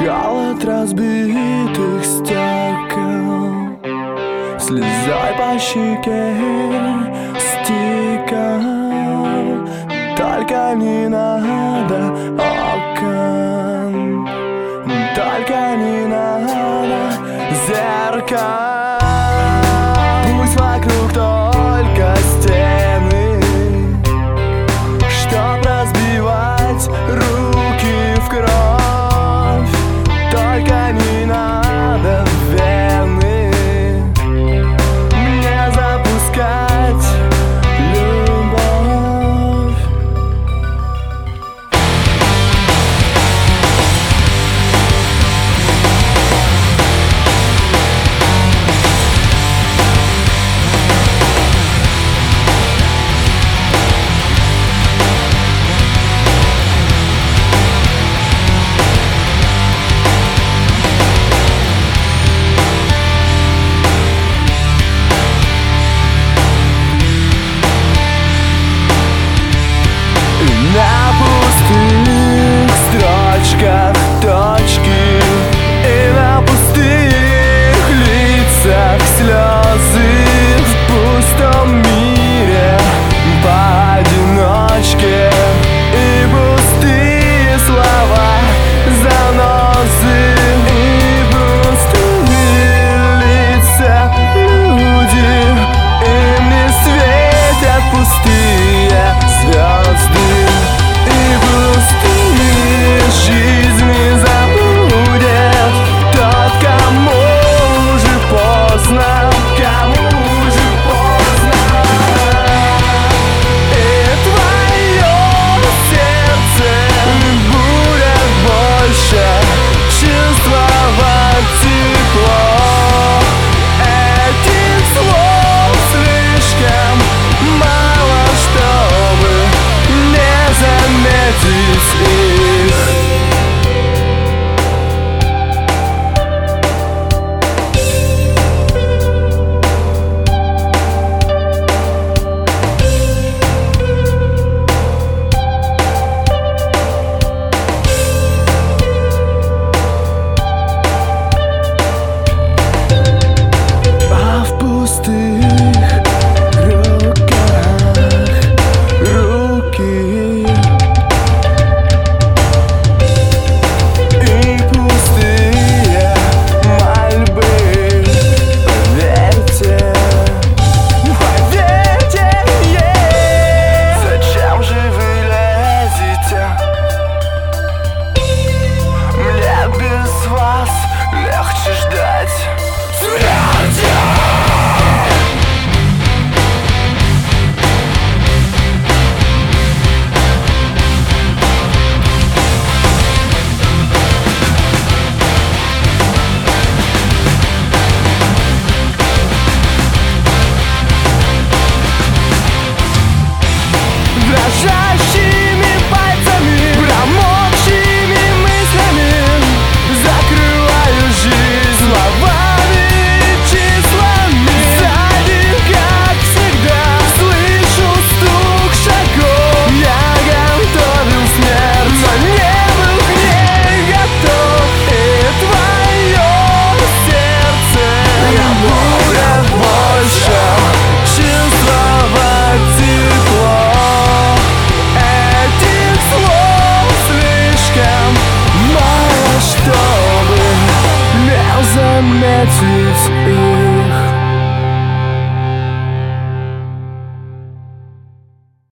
Холод разбитых стекол слезой по щеке стекал. Только не надо окон, только не надо зеркал. Пусть вокруг только стены, чтоб разбивать руки в кровь. Только не надо вены мне запускать любовь. На пустых строчках точки и на пустых лицах слезы. В пустом мире поодиночке и пустые слова заносы. И пустые лица люди, им не светят пустые звезды. Жизни забудет тот, кому уже поздно, кому уже поздно. И твое сердце будет больше чувствовать тепло. Этих слов слишком мало, чтобы не заметить их. А в пустых руках руки и пустые мольбы. Поверьте, поверьте, зачем же вы лезете? Мне без вас легче ждать смерти. Дрожащими пальцами, промокшими мыслями закрываю жизнь словами и числами. Сзади, как всегда, слышу стук шагов. Я готовил смерть, но не был к ней готов. И твое сердце будет больше чувствовать тепло. Этих слов слишком мало, чтобы не заметить